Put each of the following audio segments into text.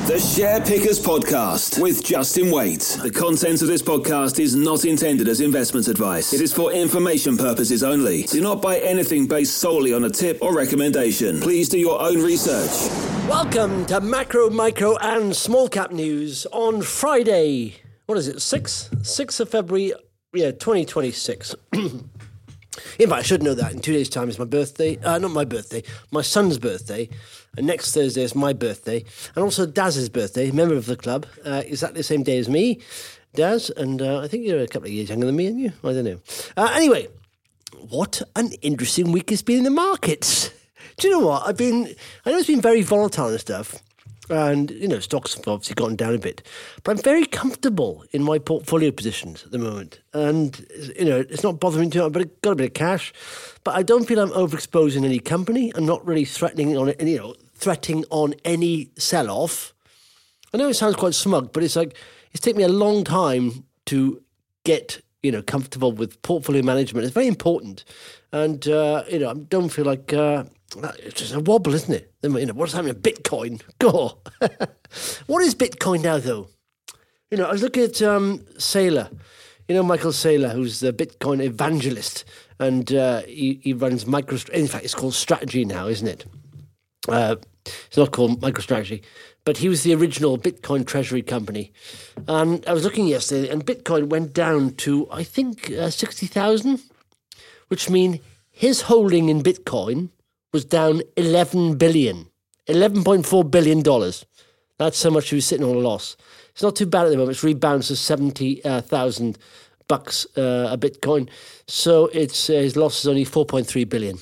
The Share Pickers Podcast with Justin Waite. The content of this podcast is not intended as investment advice. It is for information purposes only. Do not buy anything based solely on a tip or recommendation. Please do your own research. Welcome to Macro, Micro and Small Cap News on Friday. What is it, 6th of February, 2026. In fact, I should know that. In 2 days' time is my birthday. Not my birthday, my son's birthday. And next Thursday is my birthday. And also Daz's birthday, member of the club. Exactly the same day as me, Daz. And I think you're a couple of years younger than me, aren't you? I don't know. Anyway, what an interesting week it's been in the markets. Do you know what? I know it's been very volatile and stuff. And, stocks have obviously gone down a bit. But I'm very comfortable in my portfolio positions at the moment. And, it's not bothering me too much, but I've got a bit of cash. But I don't feel I'm overexposed in any company. I'm not really threatening on any sell-off. I know it sounds quite smug, but it's taken me a long time to get, comfortable with portfolio management. It's very important. And, I don't feel like... it's just a wobble, isn't it? What's happening to Bitcoin? Go. What is Bitcoin now, though? I was looking at Saylor. Michael Saylor, who's the Bitcoin evangelist, and he runs MicroStrategy. In fact, it's called Strategy now, isn't it? It's not called MicroStrategy, but he was the original Bitcoin treasury company. And I was looking yesterday, and Bitcoin went down to, I think, 60,000, which means his holding in Bitcoin was down $11.4 billion. That's how much he was sitting on a loss. It's not too bad at the moment. It's rebounded to $70,000 a Bitcoin. So his loss is only $4.3 billion.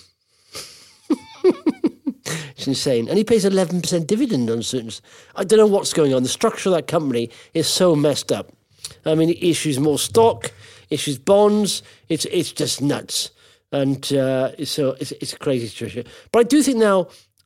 It's insane. And he pays 11% dividend on certain... I don't know what's going on. The structure of that company is so messed up. I mean, it issues more stock, issues bonds. It's just nuts. And so it's a crazy situation. But I do think now,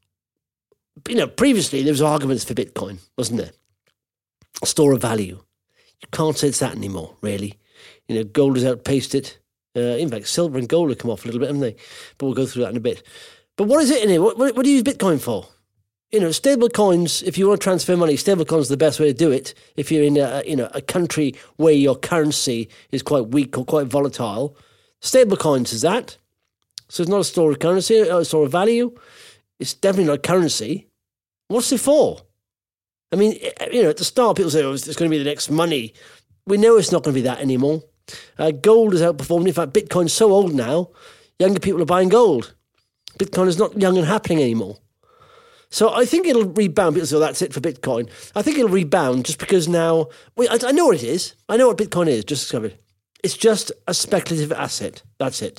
previously there was arguments for Bitcoin, wasn't there? A store of value. You can't say it's that anymore, really. Gold has outpaced it. In fact, silver and gold have come off a little bit, haven't they? But we'll go through that in a bit. But what is it in it? What do you use Bitcoin for? Stable coins, if you want to transfer money, stable coins are the best way to do it. If you're in a country where your currency is quite weak or quite volatile, stable coins is that. So it's not a store of currency, a store of value. It's definitely not currency. What's it for? I mean, at the start, people say, it's going to be the next money. We know it's not going to be that anymore. Gold has outperformed. In fact, Bitcoin's so old now, younger people are buying gold. Bitcoin is not young and happening anymore. So I think it'll rebound. People say, that's it for Bitcoin. I think it'll rebound just because now... I know what it is. I know what Bitcoin is, just discovered. It's just a speculative asset. That's it.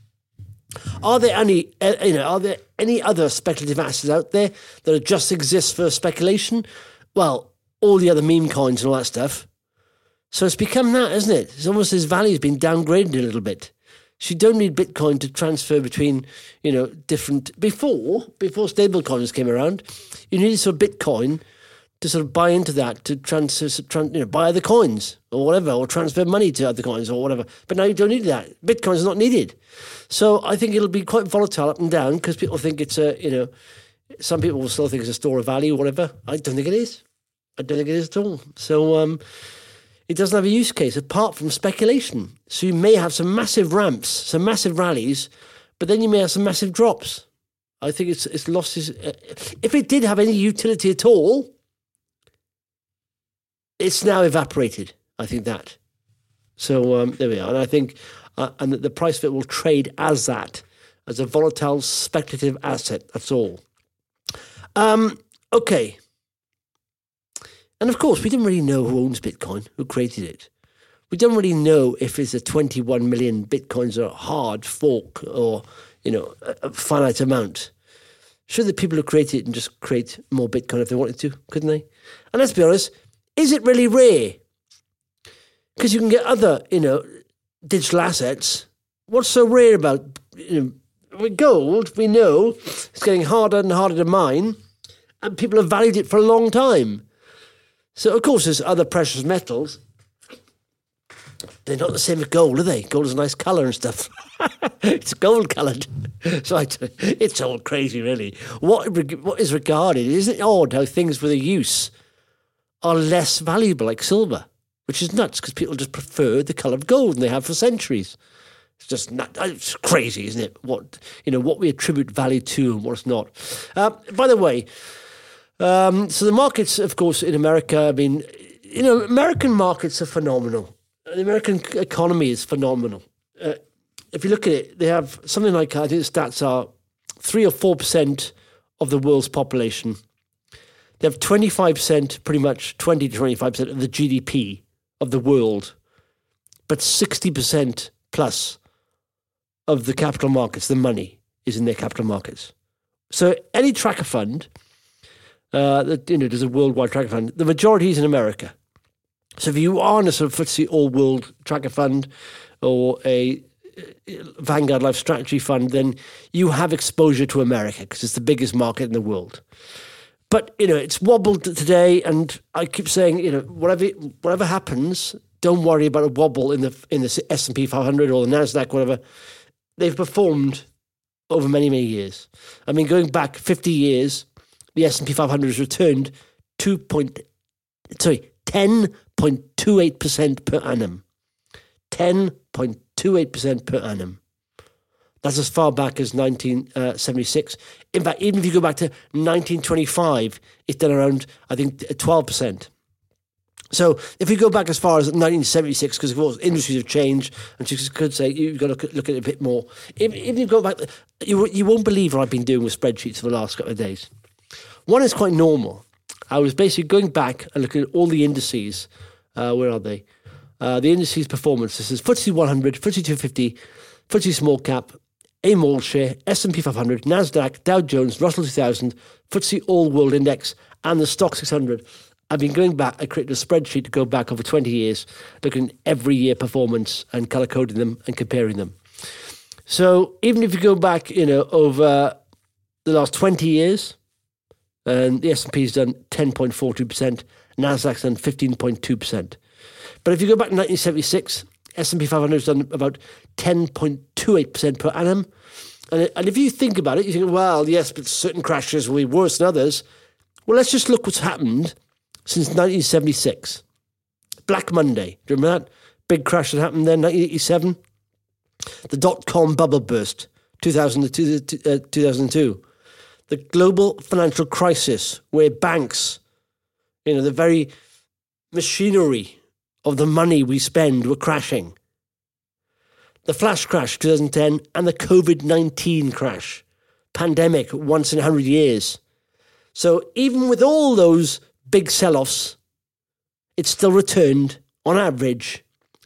Are there any other speculative assets out there that just exist for speculation? Well, all the other meme coins and all that stuff. So it's become that, isn't it? It's almost his value's been downgraded a little bit. So you don't need Bitcoin to transfer between, different... Before stable coins came around, you needed sort of Bitcoin to sort of buy into that, to buy other coins or whatever, or transfer money to other coins or whatever. But now you don't need that. Bitcoin is not needed. So I think it'll be quite volatile up and down because people think it's some people will still think it's a store of value or whatever. I don't think it is. I don't think it is at all. So it doesn't have a use case apart from speculation. So you may have some massive ramps, some massive rallies, but then you may have some massive drops. I think its losses... if it did have any utility at all... it's now evaporated, I think that. So there we are. And I think and the price of it will trade as that, as a volatile, speculative asset. That's all. Okay. And of course, we don't really know who owns Bitcoin, who created it. We don't really know if it's a 21 million Bitcoins or a hard fork or, a finite amount. Sure, the people who created it can just create more Bitcoin if they wanted to, couldn't they? And let's be honest, is it really rare? Because you can get other, digital assets. What's so rare about, with gold? We know it's getting harder and harder to mine, and people have valued it for a long time. So, of course, there's other precious metals. They're not the same as gold, are they? Gold is a nice colour and stuff. It's gold-coloured. So it's all crazy, really. What is regarded, isn't it odd how things with a use are less valuable, like silver, which is nuts because people just prefer the colour of gold and they have for centuries. It's just it's crazy, isn't it? What we attribute value to and what's not. By the way, so the markets, of course, in America, I mean, American markets are phenomenal. The American economy is phenomenal. If you look at it, they have something like, I think the stats are 3 or 4% of the world's population. They have 25%, pretty much 20 to 25% of the GDP of the world, but 60% plus of the capital markets, the money, is in their capital markets. So any tracker fund, there's a worldwide tracker fund, the majority is in America. So if you are in a sort of FTSE All-World tracker fund or a Vanguard Life Strategy fund, then you have exposure to America because it's the biggest market in the world. But, it's wobbled today, and I keep saying, whatever happens, don't worry about a wobble in the S&P 500 or the NASDAQ, whatever. They've performed over many, many years. I mean, going back 50 years, the S&P 500 has returned 10.28% per annum. 10.28% per annum. That's as far back as 1976. In fact, even if you go back to 1925, it's done around, I think, 12%. So if you go back as far as 1976, because of course industries have changed, and you could say you've got to look at it a bit more. If you go back, you won't believe what I've been doing with spreadsheets for the last couple of days. One is quite normal. I was basically going back and looking at all the indices. Where are they? The indices performance. This is FTSE 100, FTSE 250, FTSE Small Cap, AIM All Share, S&P 500, NASDAQ, Dow Jones, Russell 2000, FTSE All World Index, and the Stock 600. I've been going back. I created a spreadsheet to go back over 20 years, looking at every year performance and color-coding them and comparing them. So even if you go back, over the last 20 years, and the S&P's done 10.42%, NASDAQ's done 15.2%. But if you go back to 1976, S&P 500 has done about 10.28% per annum. And if you think about it, you think, well, yes, but certain crashes will be worse than others. Well, let's just look what's happened since 1976. Black Monday. Do you remember that? Big crash that happened then, 1987. The dot-com bubble burst, 2002. The global financial crisis where banks, the very machinery of the money we spend were crashing. The flash crash, 2010, and the COVID-19 crash. Pandemic, once in 100 years. So even with all those big sell-offs, it's still returned, on average,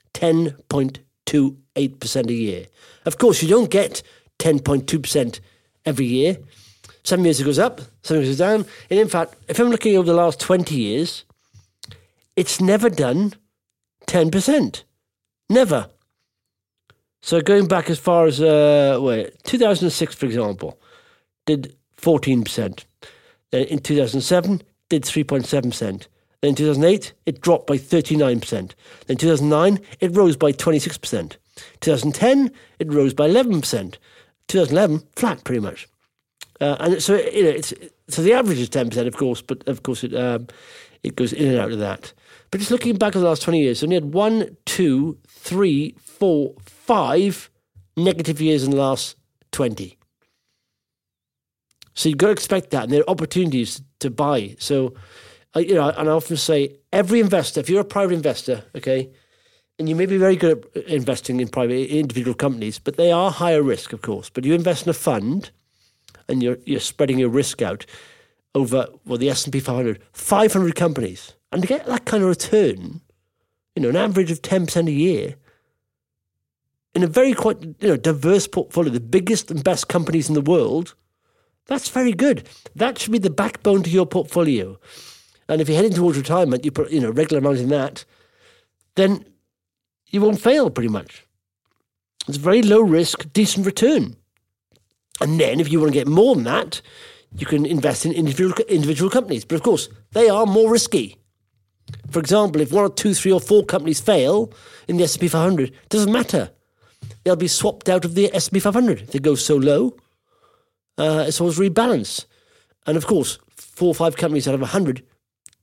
10.28% a year. Of course, you don't get 10.2% every year. Some years it goes up, some years it goes down. And in fact, if I'm looking over the last 20 years, it's never done 10%. Never. So going back as far as 2006, for example, did 14%. Then in 2007, did 3.7%. Then in 2008, it dropped by 39%. Then in 2009, it rose by 26%. 2010, it rose by 11%. 2011, flat pretty much. And so so the average is 10%, of course, but of course it goes in and out of that. But just looking back at the last 20 years, so we had 1, 2, 3, 4, 5 negative years in the last 20. So you've got to expect that, and there are opportunities to buy. So, and I often say, every investor, if you're a private investor, okay, and you may be very good at investing in private individual companies, but they are higher risk, of course. But you invest in a fund, and you're spreading your risk out over, the S&P 500, 500 companies. And to get that kind of return, an average of 10% a year, in a very quite diverse portfolio, the biggest and best companies in the world, that's very good. That should be the backbone to your portfolio. And if you're heading towards retirement, you put regular amounts in that, then you won't fail pretty much. It's very low risk, decent return. And then if you want to get more than that, you can invest in individual companies. But of course, they are more risky. For example, if 1 or 2, 3 or 4 companies fail in the S&P 500, it doesn't matter. They'll be swapped out of the S&P 500. If they go so low, it's always rebalanced. And of course, 4 or 5 companies out of 100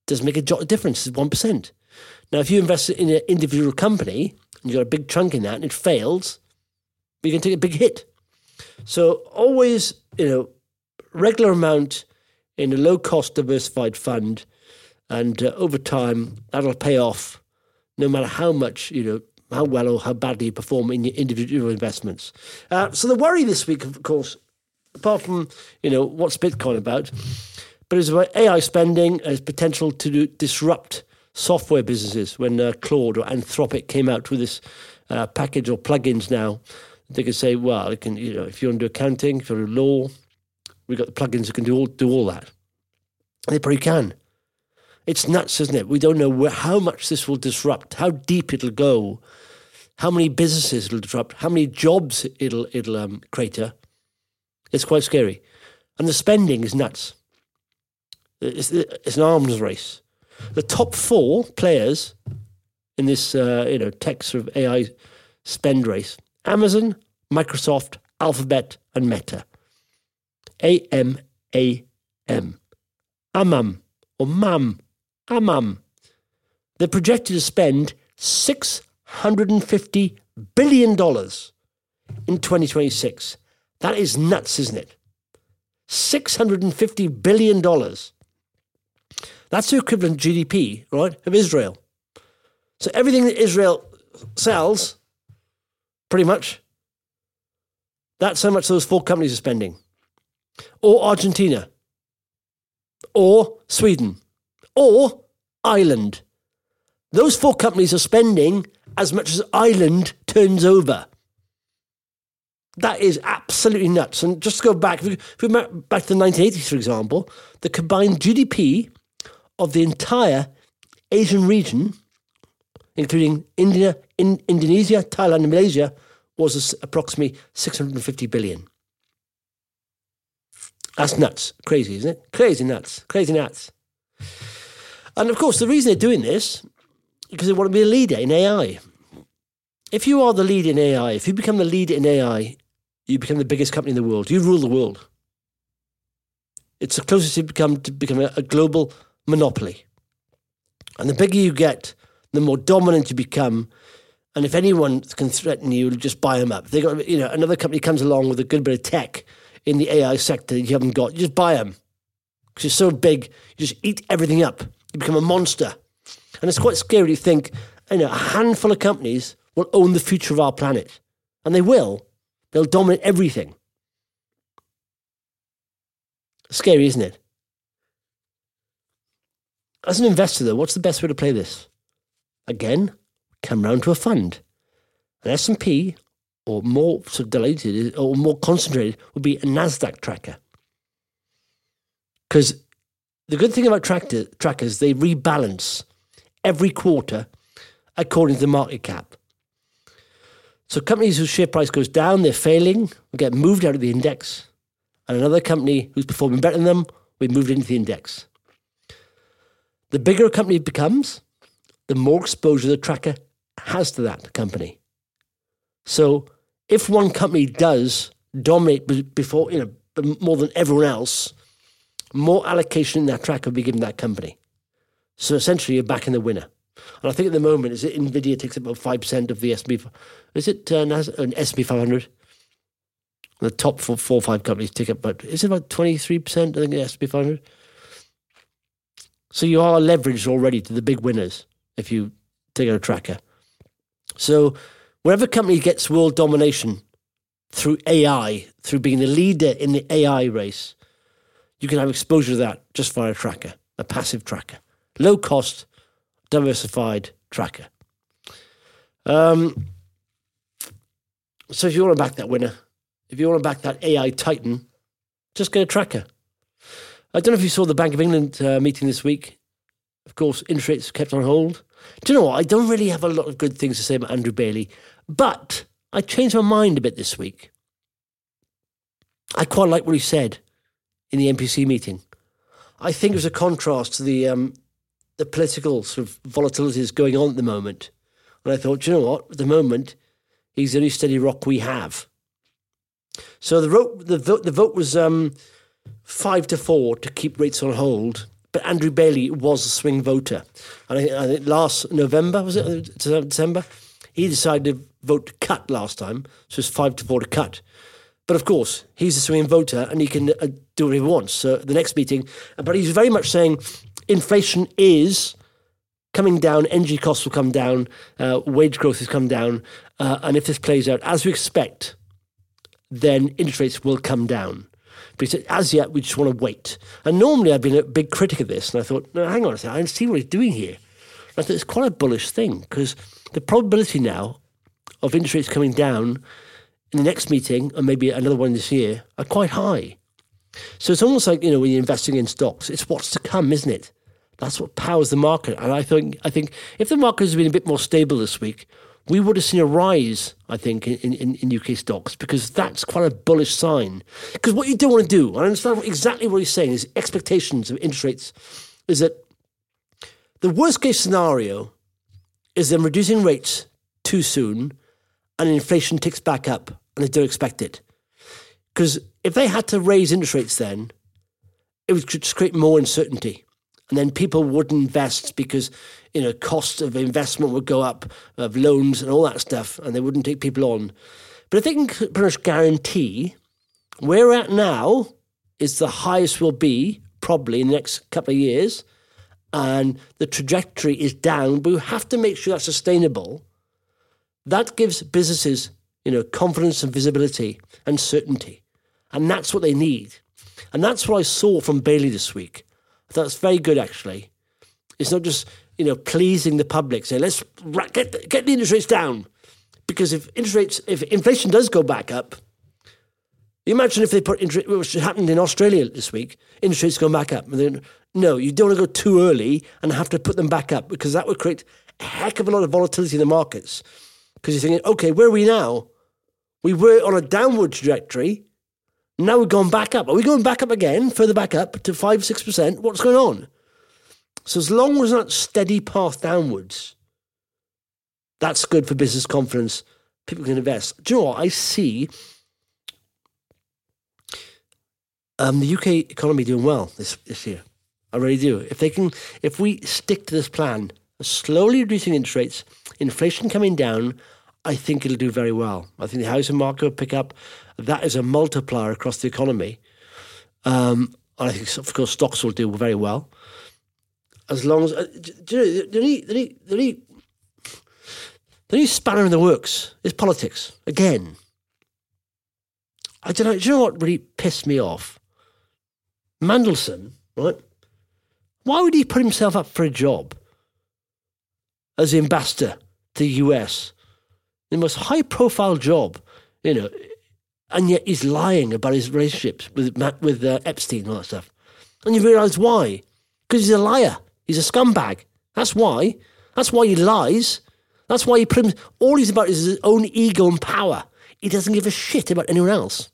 does make a jot of difference. It's 1%. Now, if you invest in an individual company and you've got a big chunk in that and it fails, you can take a big hit. So always, regular amount in a low-cost diversified fund, and over time, that'll pay off no matter how much, how well or how badly you perform in your individual investments. So the worry this week, of course, apart from, what's Bitcoin about, but it's about AI spending and its potential to disrupt software businesses. When Claude or Anthropic came out with this package or plugins now, they could say, well, it can, if you want to do accounting, if you want to do law, we've got the plugins that can do all that. And they probably can. It's nuts, isn't it? We don't know how much this will disrupt, how deep it'll go, how many businesses it'll disrupt, how many jobs it'll crater. It's quite scary. And the spending is nuts. It's an arms race. The top 4 players in this, tech sort of AI spend race: Amazon, Microsoft, Alphabet, and Meta. AMAM. Amam, or MAM. Amam. They're projected to spend $650 billion in 2026. That is nuts, isn't it? $650 billion. That's the equivalent GDP, right, of Israel. So everything that Israel sells, pretty much, that's how much those 4 companies are spending. Or Argentina. Or Sweden. Or Ireland. Those 4 companies are spending as much as Ireland turns over. That is absolutely nuts. And just to go back, if we go back to the 1980s, for example, the combined GDP of the entire Asian region, including India, Indonesia, Thailand, and Malaysia, was approximately 650 billion. That's nuts. Crazy, isn't it? Crazy nuts. Crazy nuts. And of course, the reason they're doing this is because they want to be a leader in AI. If you are the leader in AI, if you become the leader in AI, you become the biggest company in the world. You rule the world. It's the closest you become to becoming a global monopoly. And the bigger you get, the more dominant you become. And if anyone can threaten you, just buy them up. They got, another company comes along with a good bit of tech in the AI sector that you haven't got, you just buy them. Because you're so big, you just eat everything up. You become a monster. And it's quite scary to think, a handful of companies will own the future of our planet. And they will. They'll dominate everything. Scary, isn't it? As an investor, though, what's the best way to play this? Again, come round to a fund. An S&P, or more sort of dilated, or more concentrated, would be a NASDAQ tracker. Because the good thing about trackers, they rebalance every quarter according to the market cap. So companies whose share price goes down, they're failing, will get moved out of the index, and another company who's performing better than them will be moved into the index. The bigger a company becomes, the more exposure the tracker has to that company. So if one company does dominate before, more than everyone else, more allocation in that tracker will be given that company. So essentially, you're backing the winner. And I think at the moment, NVIDIA takes about 5% of the S&P. Is it an S&P 500? The top 4 or 5 companies take up about, is it about 23%, I think, the S&P 500? So you are leveraged already to the big winners if you take out a tracker. So wherever company gets world domination through AI, through being the leader in the AI race, you can have exposure to that just via a tracker, a passive tracker. Low cost, diversified tracker. So if you want to back that winner, if you want to back that AI titan, just get a tracker. I don't know if you saw the Bank of England meeting this week. Of course, interest rates kept on hold. Do you know what? I don't really have a lot of good things to say about Andrew Bailey, but I changed my mind a bit this week. I quite like what he said in the MPC meeting. I think it was a contrast to the political sort of volatilities going on at the moment. And I thought, do you know what? At the moment, he's the only steady rock we have. So the vote was 5-4 to keep rates on hold. but Andrew Bailey was a swing voter. And I think last November, was it December? He decided to vote to cut last time, so it's 5-4 to cut. But of course, he's a swinging voter and he can do what he wants. So the next meeting, but he's very much saying inflation is coming down, energy costs will come down, wage growth has come down, and if this plays out as we expect, then interest rates will come down. But he said, as yet, we just want to wait. And normally I've been a big critic of this, and I thought, no, hang on a second, I see what he's doing here. And I thought it's quite a bullish thing, because the probability now of interest rates coming down in the next meeting, and maybe another one this year, are quite high. So it's almost like, when you're investing in stocks, it's what's to come, isn't it? That's what powers the market. And I think if the market has been a bit more stable this week, we would have seen a rise, I think, in UK stocks, because that's quite a bullish sign. Because what you don't want to do, and I understand exactly what he's saying, is expectations of interest rates, is that the worst case scenario is them reducing rates too soon and inflation ticks back up and they don't expect it. Because if they had to raise interest rates then, it would just create more uncertainty. And then people wouldn't invest because, cost of investment would go up, of loans and all that stuff, and they wouldn't take people on. But I think pretty much guarantee where we're at now is the highest we'll be probably in the next couple of years, and the trajectory is down, but we have to make sure that's sustainable. That gives businesses, confidence and visibility and certainty. And that's what they need. And that's what I saw from Bailey this week. I thought it's very good, actually. It's not just, pleasing the public, saying, let's get the interest rates down. Because if inflation does go back up, imagine if they put interest, which happened in Australia this week, interest rates going back up. And then, no, you don't want to go too early and have to put them back up, because that would create a heck of a lot of volatility in the markets. Because you're thinking, okay, where are we now? We were on a downward trajectory. Now we've gone back up. Are we going back up again, further back up to 5-6%? What's going on? So as long as that steady path downwards, that's good for business confidence. People can invest. Do you know what? I see the UK economy doing well this year. I really do. If we stick to this plan, slowly reducing interest rates, inflation coming down, I think it'll do very well. I think the housing market will pick up. That is a multiplier across the economy. And I think, of course, stocks will do very well. As long as... the only spanner in the works is politics. Again. I don't know. Do you know what really pissed me off? Mandelson, right? Why would he put himself up for a job as the ambassador to the US? The most high-profile job, and yet he's lying about his relationships with Epstein and all that stuff. And you realise why? Because he's a liar. He's a scumbag. That's why. That's why he lies. That's why all he's about is his own ego and power. He doesn't give a shit about anyone else.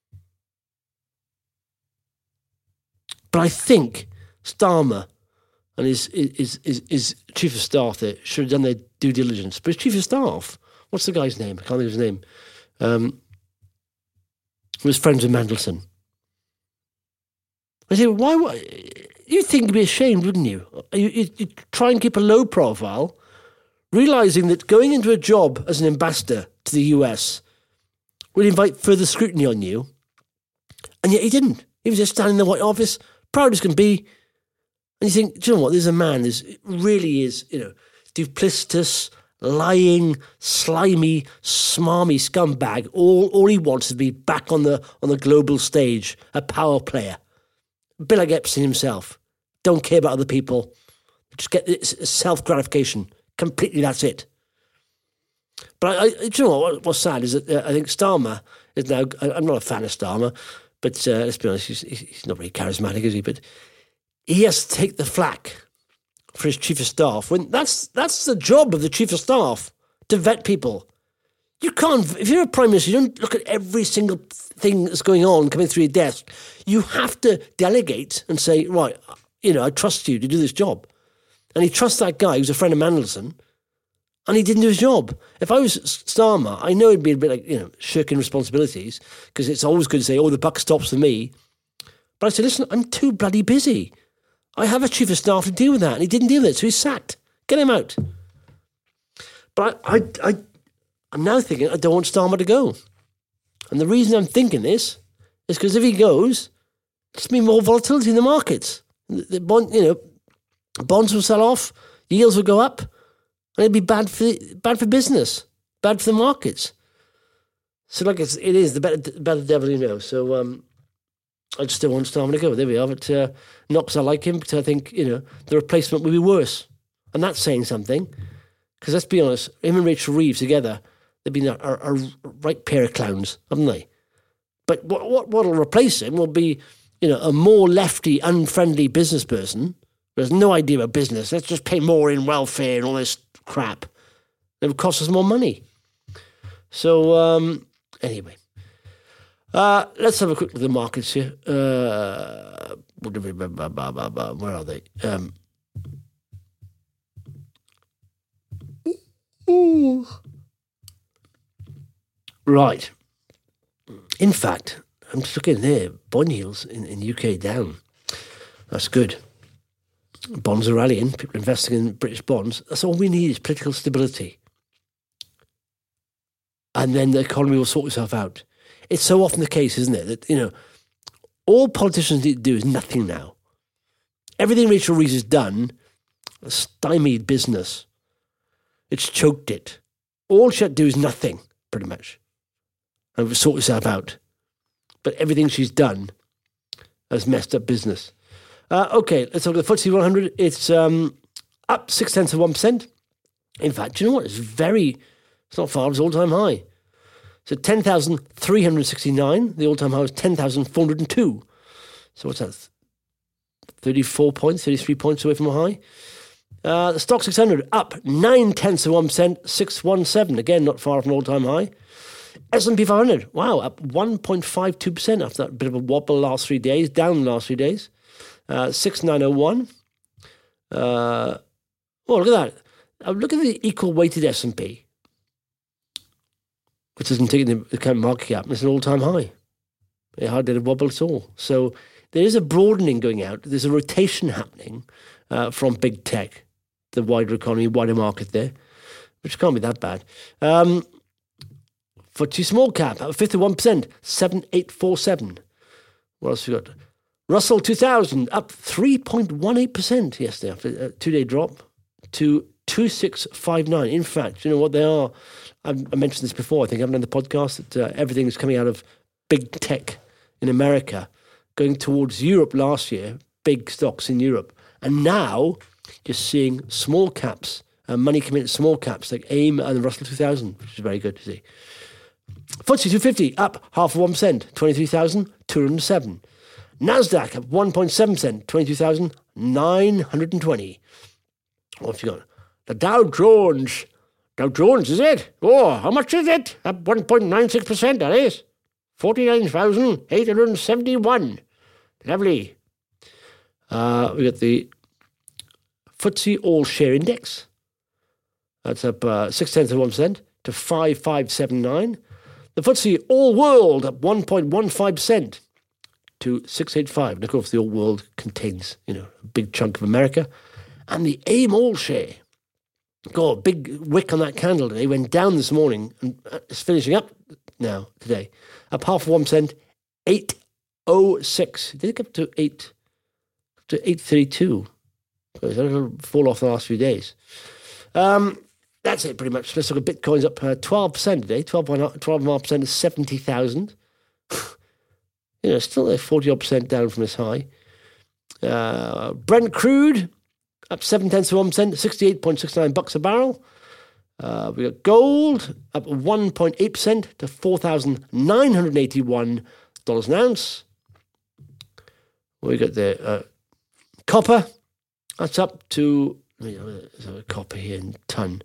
But I think Starmer and his chief of staff there should have done their due diligence. But his chief of staff, what's the guy's name? I can't think of his name. He was friends with Mandelson. I say, why? You'd think you'd be ashamed, wouldn't you? You try and keep a low profile, realising that going into a job as an ambassador to the US would invite further scrutiny on you, and yet he didn't. He was just standing in the White Office, proud as can be, and you think, do you know what? There's a man who really is, duplicitous, lying, slimy, smarmy scumbag. All he wants is to be back on the global stage, a power player. A bit like Epstein himself. Don't care about other people. Just get self-gratification. Completely, that's it. But do you know what's sad is that I think Starmer is now... I'm not a fan of Starmer, but let's be honest, he's not very charismatic, is he? But he has to take the flak for his chief of staff. When that's the job of the chief of staff, to vet people. You can't, if you're a prime minister, you don't look at every single thing that's going on coming through your desk. You have to delegate and say, right, I trust you to do this job. And he trusts that guy who's a friend of Mandelson, and he didn't do his job. If I was Starmer, I know it'd be a bit like, shirking responsibilities, because it's always good to say, the buck stops with me. But I said, listen, I'm too bloody busy. I have a chief of staff to deal with that, and he didn't deal with it, so he's sacked. Get him out. But I'm now thinking I don't want Starmer to go. And the reason I'm thinking this is because if he goes, there's going to be more volatility in the markets. The bonds will sell off, yields will go up, and it'll be bad for business, bad for the markets. So it is the better devil you know. So I just don't want Starmer to go. There we are. But not because I like him, because I think the replacement will be worse, and that's saying something. Because let's be honest, him and Rachel Reeves together, they've been a right pair of clowns, haven't they? But what'll replace him will be a more lefty, unfriendly business person who has no idea about business. Let's just pay more in welfare and all this crap. It would cost us more money. So anyway. Let's have a quick look at the markets here. Where are they? Right. In fact, I'm just looking there. Bond yields in UK down. That's good. Bonds are rallying. People investing in British bonds. That's all we need is political stability. And then the economy will sort itself out. It's so often the case, isn't it, that, all politicians need to do is nothing now. Everything Rachel Reeves has done has stymied business. It's choked it. All she had to do is nothing, pretty much. And it will sort itself out. But everything she's done has messed up business. Okay, let's look at the FTSE 100. It's up 0.6%. In fact, do you know what? It's not far, it's all-time high. So 10,369. The all-time high was 10,402. So what's that? 34 points, 33 points away from a high. The Stock 600 up 0.9%, 617. Again, not far from an all-time high. S&P 500, wow, up 1.52% after that bit of a wobble last 3 days, down the last 3 days. 6,901. Look at that. Look at the equal weighted S&P, which doesn't take into account market cap. It's an all-time high. It hardly did a wobble at all. So there is a broadening going out. There's a rotation happening from big tech, the wider economy, wider market there, which can't be that bad. FTSE small cap, up 51%, 7,847. What else we got? Russell 2000, up 3.18% yesterday after a 2-day drop to 2659. In fact, you know what they are? I mentioned this before, I think, I haven't done the podcast, that everything is coming out of big tech in America, going towards Europe last year, big stocks in Europe. And now you're seeing small caps, money coming into small caps like AIM and the Russell 2000, which is very good to see. FTSE 250 up 0.5%, 23,207. Nasdaq up 1.7%, 22,920. What have you got? The Dow Jones. Dow Jones, is it? Oh, how much is it? Up 1.96%, that is. 49,871. Lovely. We got the FTSE All Share Index. That's up 0.6% to 5,579. The FTSE All World up 1.15% to 685. And of course, the All World contains, a big chunk of America. And the AIM All Share got a big wick on that candle today. Went down this morning and it's finishing up now today. Up 0.5%, 806. Did it get up to 832? So it's a little fall off the last few days. That's it pretty much. Let's look at Bitcoin's up 12% today. 12.5% is 70,000. Still a 40% down from this high. Brent crude up 0.7%, $68.69 a barrel. We got gold up 1.8% to $4,981 an ounce. We got the copper. That's up to there's a copper here in ton.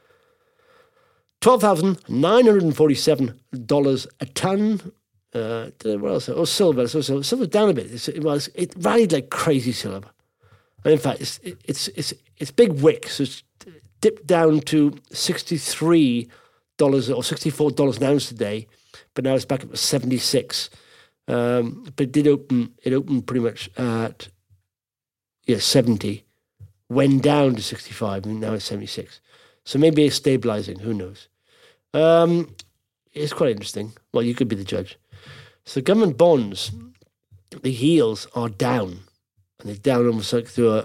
$12,947 a ton. What else? Oh, silver. So silver's down a bit. It rallied like crazy, silver. And in fact, it's big wick. So it's dipped down to $63 or $64 an ounce today, but now it's back up to 76. But it opened pretty much at 70, went down to 65, and now it's 76. So maybe it's stabilizing. Who knows? It's quite interesting. Well, you could be the judge. So government bonds, the yields are down, and they're down almost like through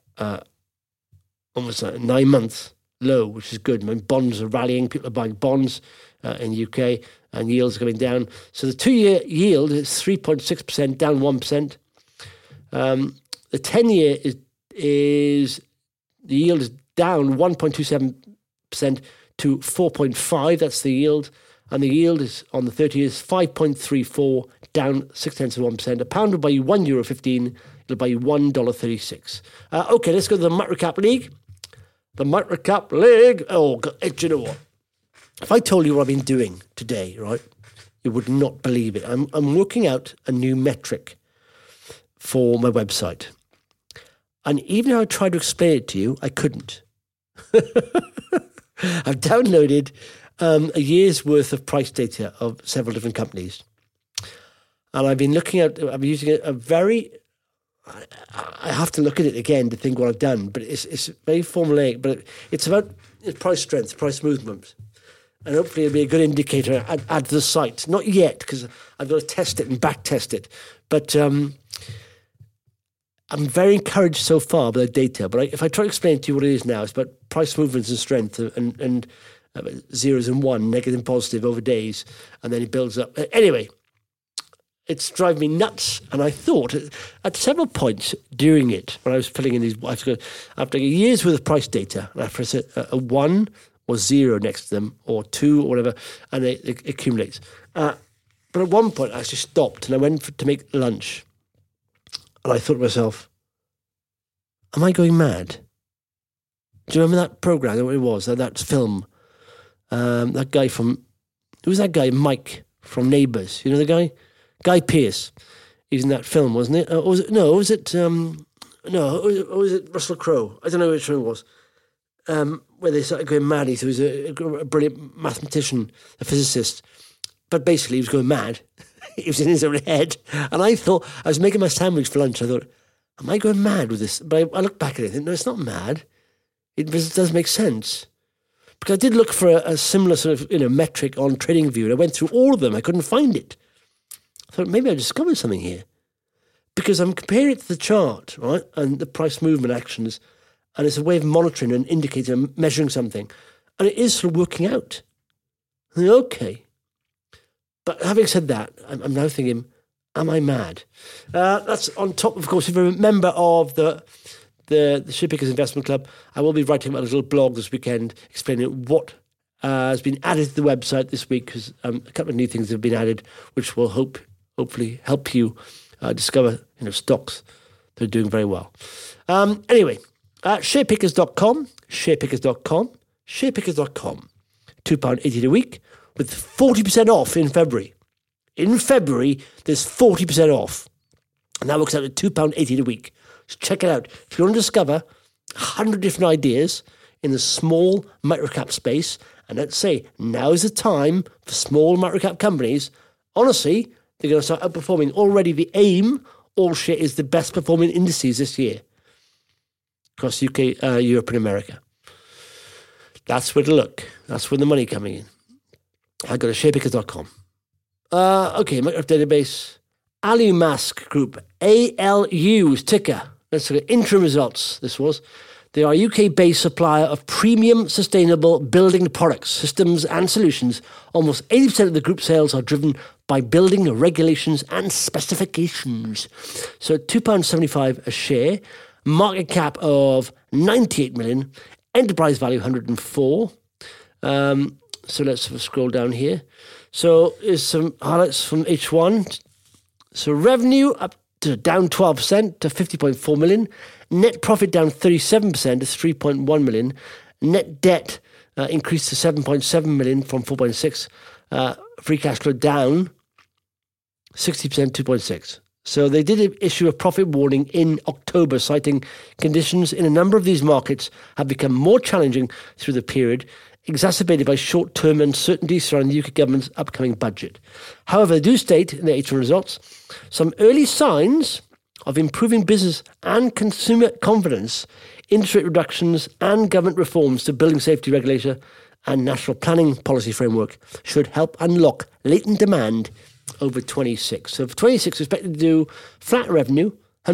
almost a 9 months low, which is good. I mean, bonds are rallying. People are buying bonds in the UK, and yields are going down. So the 2-year yield is 3.6%, down 1%. The 10-year is the yield is down 1.27% to 4.5. That's the yield. And the yield is on the 30 years 5.34, down 0.6%. A pound will buy you €1.15. It'll buy you $1.36. Okay, let's go to the Microcap League. The Microcap League. Oh, do you know what? If I told you what I've been doing today, right, you would not believe it. I'm working out a new metric for my website. And even though I tried to explain it to you, I couldn't. I've downloaded a year's worth of price data of several different companies. And I've been using a very, I have to look at it again to think what I've done, but it's very formulaic, but it's about price strength, price movement. And hopefully it'll be a good indicator add to the site. Not yet, because I've got to test it and back test it. But I'm very encouraged so far by the data. But if I try to explain to you what it is now, it's about price movements and strength and zeros and one, negative and positive over days, and then it builds up. Anyway, it's driving me nuts. And I thought at several points during it, when I was filling in these, after a year's worth of price data, and after a 1 or 0 next to them, or 2 or whatever, and it accumulates. But at one point, I actually stopped and I went to make lunch. And I thought to myself, am I going mad? Do you remember that program, what it was, that film? That guy from, who was that guy? Mike from Neighbours. You know the guy? Guy Pearce. He's in that film, wasn't it? Was it Russell Crowe? I don't know which one it was. Where they started going mad. He was a brilliant mathematician, a physicist. But basically he was going mad. He was in his own head. And I thought, I was making my sandwich for lunch. I thought, am I going mad with this? But I look back at it and think, no, it's not mad. It does make sense. Because I did look for a similar sort of metric on TradingView, and I went through all of them. I couldn't find it. I thought maybe I discovered something here. Because I'm comparing it to the chart, right, and the price movement actions, and it's a way of monitoring and indicating and measuring something. And it is sort of working out. I think, okay. But having said that, I'm now thinking, am I mad? That's on top, of course, if you're a member of the Sharepickers Investment Club, I will be writing a little blog this weekend explaining what has been added to the website this week, because a couple of new things have been added, which will hopefully help you discover stocks that are doing very well. Anyway, sharepickers.com, £2.80 a week, with 40% off in February. In February, there's 40% off. And that works out at £2.80 a week. So check it out. If you want to discover 100 different ideas in the small microcap space, and let's say now's the time for small microcap companies, honestly, they're going to start outperforming. Already the AIM all-share is the best performing indices this year across UK, Europe and America. That's where to look. That's where the money coming in. I go to sharepickers.com. Okay, Microcap database. Alumask Group, ALU's ticker. Let's look at interim results. This was. They are a UK-based supplier of premium, sustainable building products, systems and solutions. Almost 80% of the group sales are driven by building regulations and specifications. So £2.75 a share, market cap of 98 million, enterprise value 104. So let's scroll down here. So here's some highlights from H1. So revenue up to down 12% to 50.4 million. Net profit down 37% to 3.1 million. Net debt increased to 7.7 million from 4.6. Free cash flow down 60%, 2.6. So they did issue a profit warning in October, citing conditions in a number of these markets have become more challenging through the period, exacerbated by short-term uncertainty surrounding the UK government's upcoming budget. However, they do state in their H1 results some early signs of improving business and consumer confidence, interest rate reductions and government reforms to building safety regulator and national planning policy framework should help unlock latent demand over 26. So for 26, expected to do flat revenue,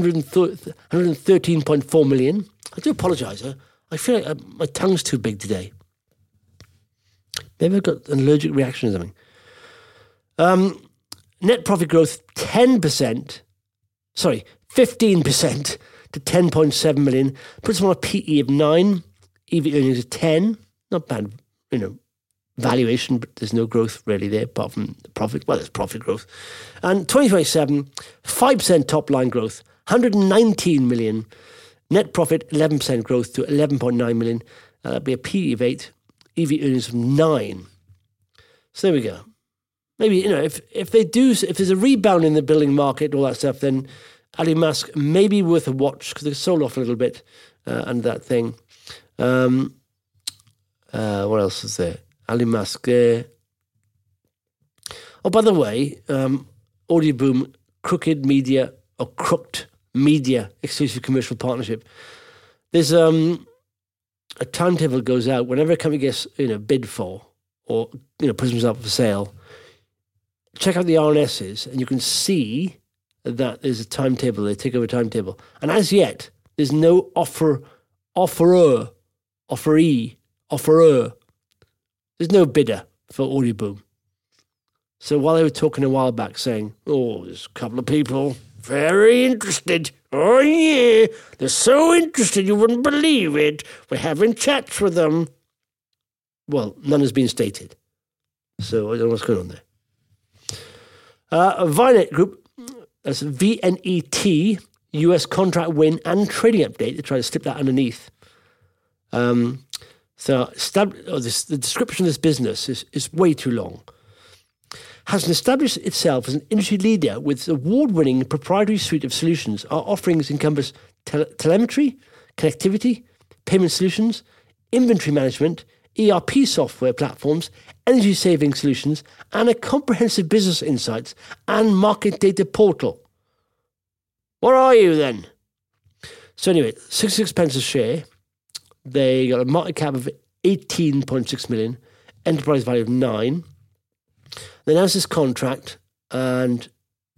113.4 million. I do apologise. I feel like my tongue's too big today. Maybe I've got an allergic reaction or something. Net profit growth 15% to 10.7 million. Puts them on a PE of 9, EV earnings of 10. Not bad, valuation, but there's no growth really there apart from the profit. Well, there's profit growth. And 2027, 5% top line growth, 119 million. Net profit, 11% growth to 11.9 million. That'll be a PE of 8, EV earnings of 9. So there we go. Maybe, if there's a rebound in the building market, all that stuff, then Alimask may be worth a watch because they sold off a little bit under that thing. What else is there? Alimask there. Oh, by the way, Audioboom, Crooked Media exclusive commercial partnership. There's a timetable goes out whenever a company gets bid for or puts themselves up for sale. Check out the RNSs and you can see that there's a timetable. They take over a timetable, and as yet there's no offerer. There's no bidder for Audioboom. So while they were talking a while back saying, there's a couple of people very interested. Oh yeah, they're so interested you wouldn't believe it. We're having chats with them. Well, none has been stated. So I don't know what's going on there. Vinet Group, that's VNET, US contract win and trading update. They try to slip that underneath. The description of this business is way too long. Has established itself as an industry leader with award-winning proprietary suite of solutions. Our offerings encompass telemetry, connectivity, payment solutions, inventory management, ERP software platforms, energy-saving solutions, and a comprehensive business insights and market data portal. What are you then? So anyway, 66 pence a share. They got a market cap of 18.6 million, enterprise value of 9. They announced this contract, and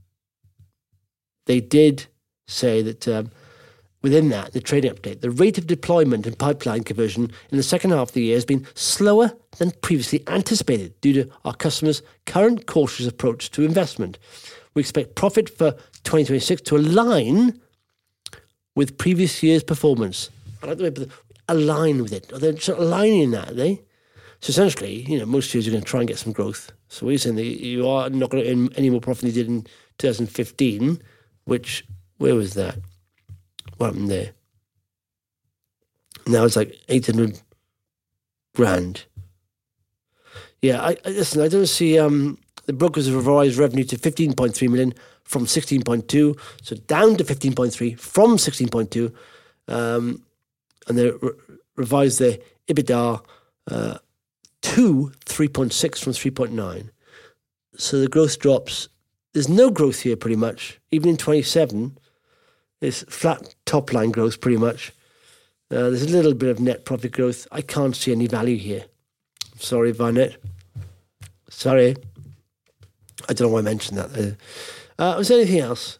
they did say that within that, the trading update, the rate of deployment and pipeline conversion in the second half of the year has been slower than previously anticipated due to our customers' current cautious approach to investment. We expect profit for 2026 to align with previous year's performance. I like the way they align with it. Are they sort of aligning that, are they? So essentially, most years you're going to try and get some growth. So we're saying that you are not going to earn any more profit than you did in 2015, which, where was that? What happened there? Now it's like 800 grand. Yeah, I don't see, the brokers have revised revenue to 15.3 million from 16.2, so down to 15.3 from 16.2, and they revised their EBITDA to 3.6 from 3.9. So the growth drops. There's no growth here pretty much. Even in 27, it's flat top line growth pretty much. There's a little bit of net profit growth. I can't see any value here. Sorry, Vinet. Sorry. I don't know why I mentioned that. Was there anything else?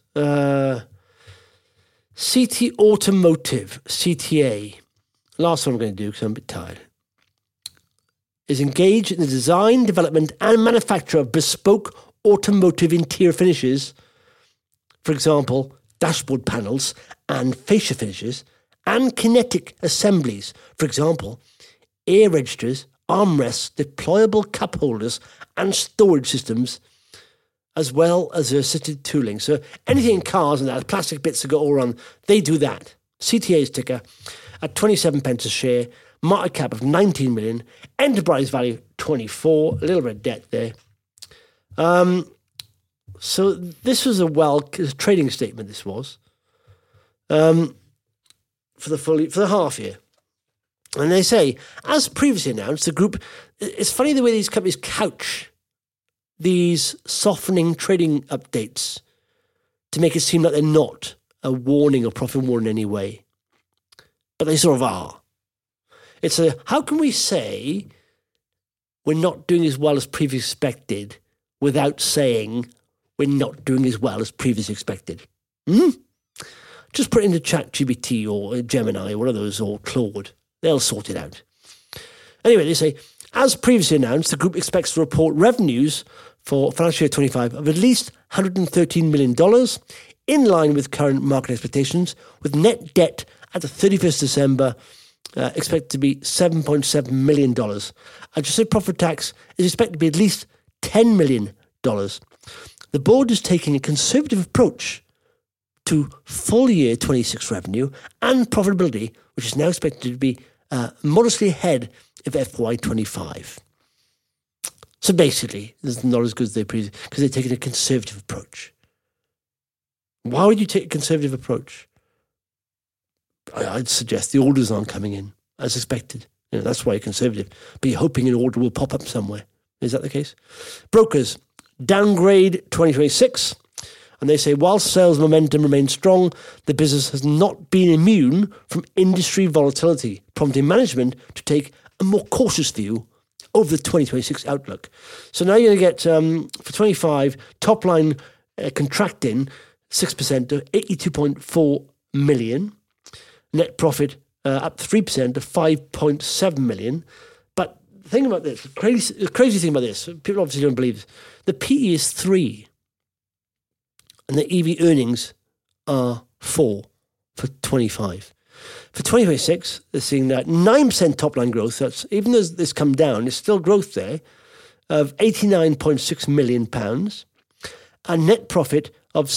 CT Automotive, CTA. Last one I'm going to do because I'm a bit tired. Is engaged in the design, development and manufacture of bespoke automotive interior finishes. For example, dashboard panels and fascia finishes and kinetic assemblies. For example, air registers, armrests, deployable cup holders and storage systems, as well as assisted tooling. So anything in cars and that, plastic bits that go all around, they do that. CTA's ticker at 27 pence a share, market cap of 19 million, enterprise value 24, a little bit of debt there. So this was a trading statement, this was, for the half year. And they say, as previously announced, the group, it's funny the way these companies couch these softening trading updates to make it seem like they're not a warning or profit warning in any way, but they sort of are. It's how can we say we're not doing as well as previously expected without saying we're not doing as well as previously expected? Just put it into ChatGPT or Gemini, one of those, or Claude. They'll sort it out. Anyway, they say, as previously announced, the group expects to report revenues for financial year 25 of at least $113 million, in line with current market expectations, with net debt at the 31st December expected to be $7.7 million. Adjusted profit tax is expected to be at least $10 million. The board is taking a conservative approach to full year 26 revenue and profitability, which is now expected to be modestly ahead of FY25. So basically, it's not as good as they previously, because they're taking a conservative approach. Why would you take a conservative approach? I'd suggest the orders aren't coming in as expected. That's why you're conservative. But you're hoping an order will pop up somewhere. Is that the case? Brokers downgrade 2026. And they say, while sales momentum remains strong, the business has not been immune from industry volatility, prompting management to take a more cautious view over the 2026 outlook. So now you're going to get, for 25, top line contracting 6% to 82.4 million. Net profit up 3% to 5.7 million. But the thing about this, the crazy thing about this, people obviously don't believe this, the PE is 3. And the EV earnings are 4 for 25. For 2026, they're seeing that 9% top-line growth. That's, even though this come down, there's still growth there of £89.6 million, and net profit of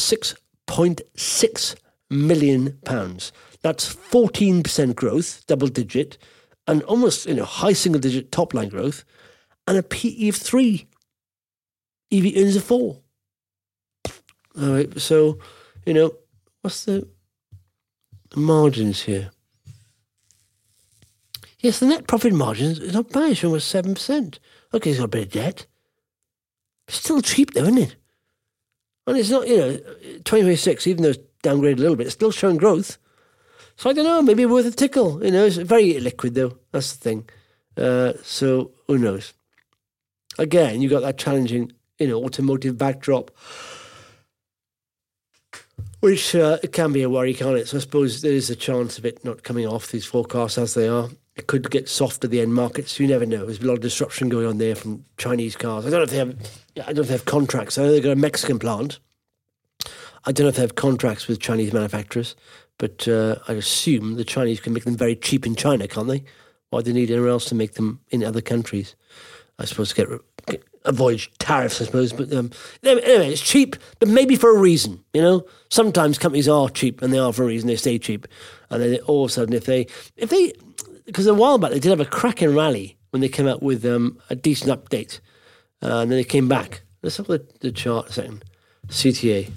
£6.6 million. That's 14% growth, double-digit, and almost high single-digit top-line growth, and a PE of 3. EV earnings of 4. All right, so, what's the margins here? Yes, the net profit margin is not bad. It's almost 7%. Okay, it's got a bit of debt. It's still cheap though, isn't it? And it's not, 2026, even though it's downgraded a little bit, it's still showing growth. So I don't know, maybe worth a tickle. It's very liquid though. That's the thing. So who knows? Again, you got that challenging, automotive backdrop, which it can be a worry, can't it? So I suppose there is a chance of it not coming off, these forecasts as they are. It could get soft at the end markets. You never know. There's a lot of disruption going on there from Chinese cars. I don't know if they have contracts. I know they've got a Mexican plant. I don't know if they have contracts with Chinese manufacturers, but I assume the Chinese can make them very cheap in China, can't they? Why do they need anywhere else to make them in other countries? I suppose to avoid tariffs, I suppose. But anyway, it's cheap, but maybe for a reason, Sometimes companies are cheap, and they are for a reason. They stay cheap. And then all of a sudden, if they, because a while back, they did have a cracking rally when they came out with a decent update. And then they came back. Let's have the chart a second. CTA.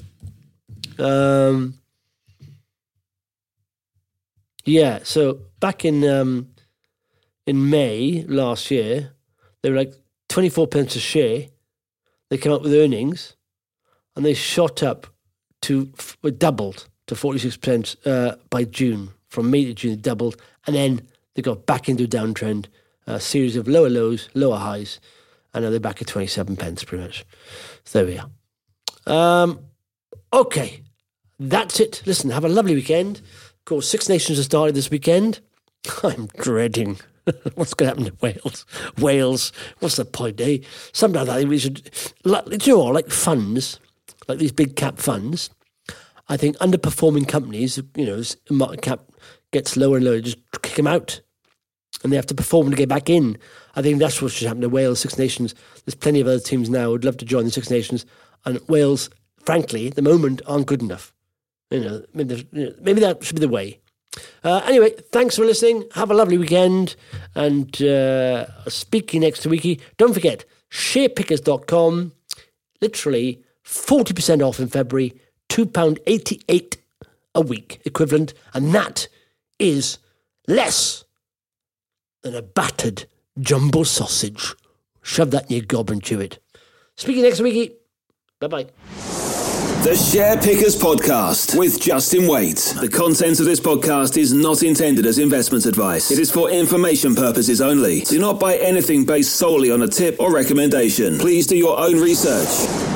Yeah, so back in May last year, they were like 24 pence a share. They came up with earnings, and they shot up doubled to 46 pence by June. From May to June, they doubled, and then they got back into a downtrend, a series of lower lows, lower highs, and now they're back at 27 pence pretty much. So there we are. Okay, that's it. Listen, have a lovely weekend. Of course, Six Nations has started this weekend. I'm dreading what's going to happen to Wales. Wales, what's the point, eh? Sometimes I think we should, like funds, like these big cap funds, I think underperforming companies, market cap gets lower and lower, just kick them out. And they have to perform to get back in. I think that's what should happen to Wales, Six Nations. There's plenty of other teams now who would love to join the Six Nations. And Wales, frankly, at the moment, aren't good enough. Maybe that should be the way. Anyway, thanks for listening. Have a lovely weekend. And speak to you next week. Don't forget, sharepickers.com, literally 40% off in February, £2.88 a week equivalent. And that is less than a battered jumbo sausage. Shove that in your gob and chew it. Speak to you next week. Bye-bye. The Share Pickers Podcast with Justin Waite. The content of this podcast is not intended as investment advice. It is for information purposes only. Do not buy anything based solely on a tip or recommendation. Please do your own research.